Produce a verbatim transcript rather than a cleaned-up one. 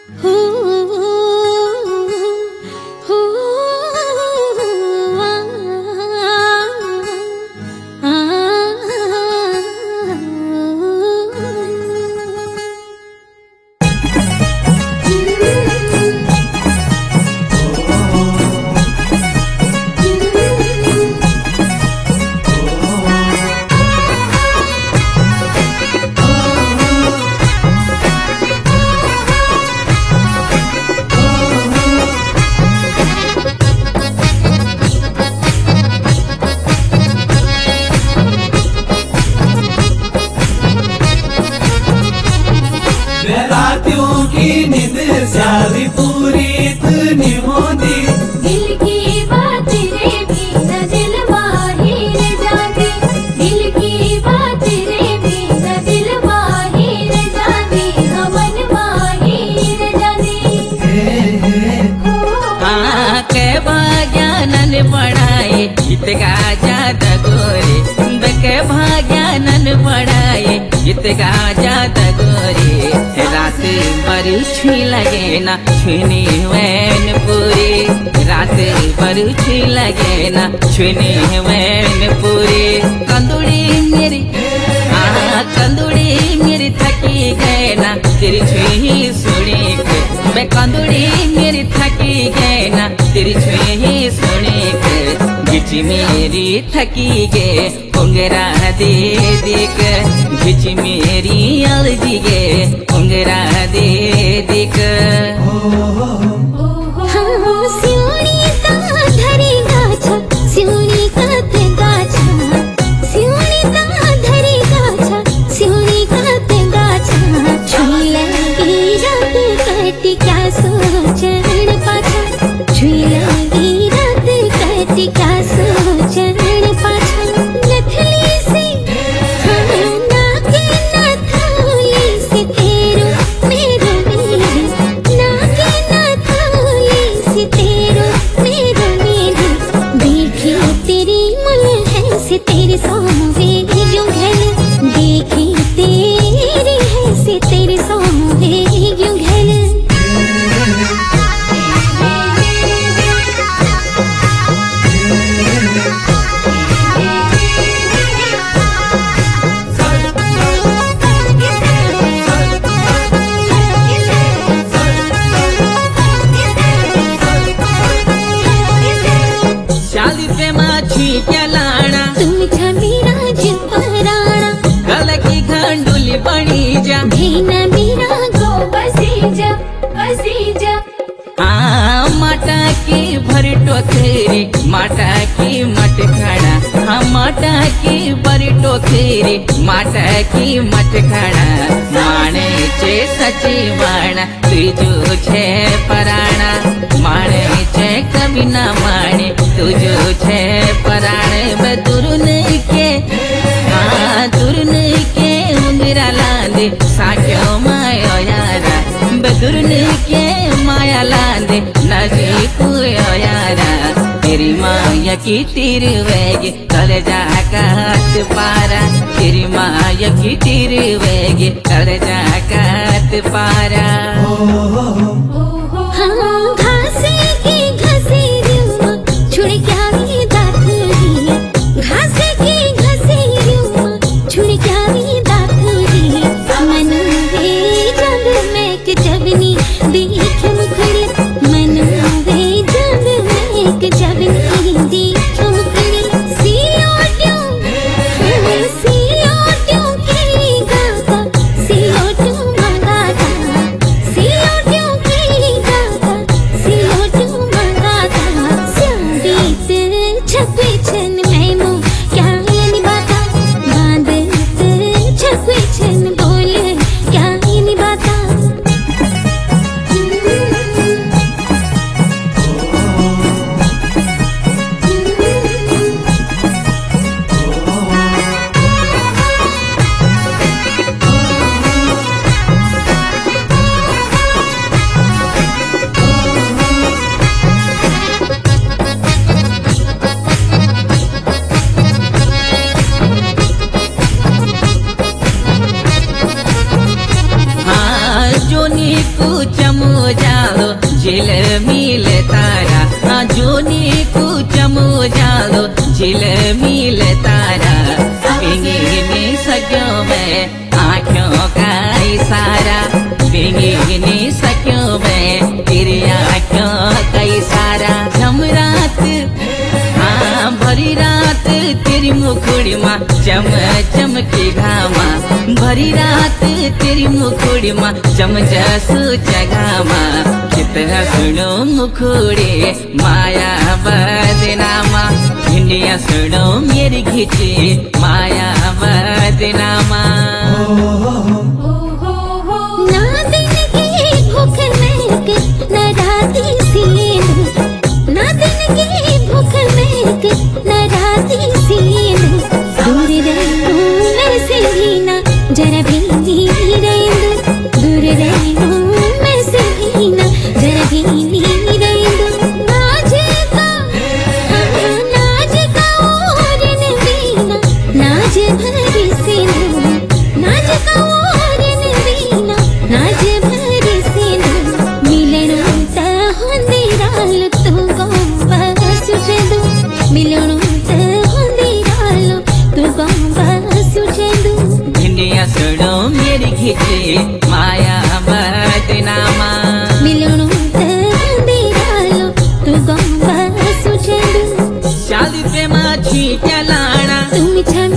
सारी पूरी इतनी मोदी दिल की बात रे भी न दिल बाहिर जाती, दिल की बात रे भी न दिल बाहिर जाती, हमन बाहिर जाती। हाँ के भाग्यानन पढ़ाए गीत गा जाता गोरे, के भाग्यानन पढ़ाए गीत गा जाता गोरे। रात भर छुई लगे ना छुनी वैन पूरी, रात भर छुई लगे ना छुनी वैन पूरी। कंदुड़ी मेरी हाँ कंदुड़ी मेरी थकी गए ना तेरी छुई सुनी के, मैं कंदुड़ी मेरी थकी गए ना तेरी छुई सुनी के। घिच मेरी थकी गे उंगरा दे दिक, घिच मेरी अलजी गे उंगरा दे दिक। सिउनी का धरी गाछा, सिउनी का ते गाछा, सिउनी का धरी गाछा, सिउनी का ते गाछा। छुई लगी रात कटी क्या सोचन पाछा, छुई लगी रात कटी क्या सोचन पाछा। नथली से हाँ नाके नथली से तेरो मेरो मेरे, नाके नथली से तेरो मेरो मेरे। देखी तेरी मुल्हन से तेरी सोवे यूं घल, देखी तेरी है से तेरी सोवे यूं घल। शादी पे माछी क्या लाना, तुम मेरा जिपराना, गल की घंडुली बनी जा, धीना मेरा गो बसी जा, बसी जा। हाँ माटा की भरी टोकरी, माटा की मट खड़ा, हाँ माटा की भरी टोकरी, माटा की मट खड़ा। माने चे सची वाणा तुझो छे पराणा, माने चे कभी ना माने तुझो छे पराणे। बदुरुन के हाँ दुरुन के उंगरा लांदे साक्यो मायो यारा, बदुरुन के माया लांदे नजी कुयो यारा। तेरी माया की तीर वेगे कर जा काट पारा, तेरी माया की तीर वेगे कर जा काट पारा। हाँ घासे की घसे रूमा छुड़ क्या भी दात दिया, घासे की घसे रूमा छुड़ क्या भी दात दिया। मन वे जब मैं के जबनी देख मुखड़ी, मन वे जब मैं के जबनी देख मुखड़ी। सियो ट्यों सियो ट्यों की गाता, सियो ट्यों मंगाता, सियो ट्यों की गाता, सियो ट्यों मंगाता। स्यादीत छपे छन मैं मुँह क्या ये निभाता, बांधत छपे छन बोल क्या ये निभाता। हाँ जोनी को चमू झिल मिल तारा हाँ जोनी को चमो जालो झिल मिल तारा बिंगिनी सक्यों में आँखों का इशारा बिंगिनी सक्यों में तेरी आँखों का इशारा झम रात हाँ भरी रात तेरी मुखड़ी माँ चम चम के घामा भरी रात तेरी मुखड़ी माँ चम जसु जगामा कितना सुनो मुखड़ी माया बदनामा इंडिया सुनो मेरी खिची माया बदनामा ना दिन की भूख नरक न राती सींद ना दिन की भूख नरक न राती सींद दूर रहूं मैं से भी ना जरा भी नहीं रहूं दूर रहूं मैं से भी ना जरा भी नहीं रहूं नाज का हाँ, नाज का और नवीना नाज भरी सिंधु नाज का और नवीना नाज भरी सिंधु मिलणु ता होंदे राल तू गंबा सुचेदु मिलणु ता होंदे राल तू गंबा सुचेदु इंडिया सुनो मेरी खिची माया बदनामा मिलणु ता होंदे राल तू गंबा सुचेदु शादी पे माछी क्या लाना तुम छम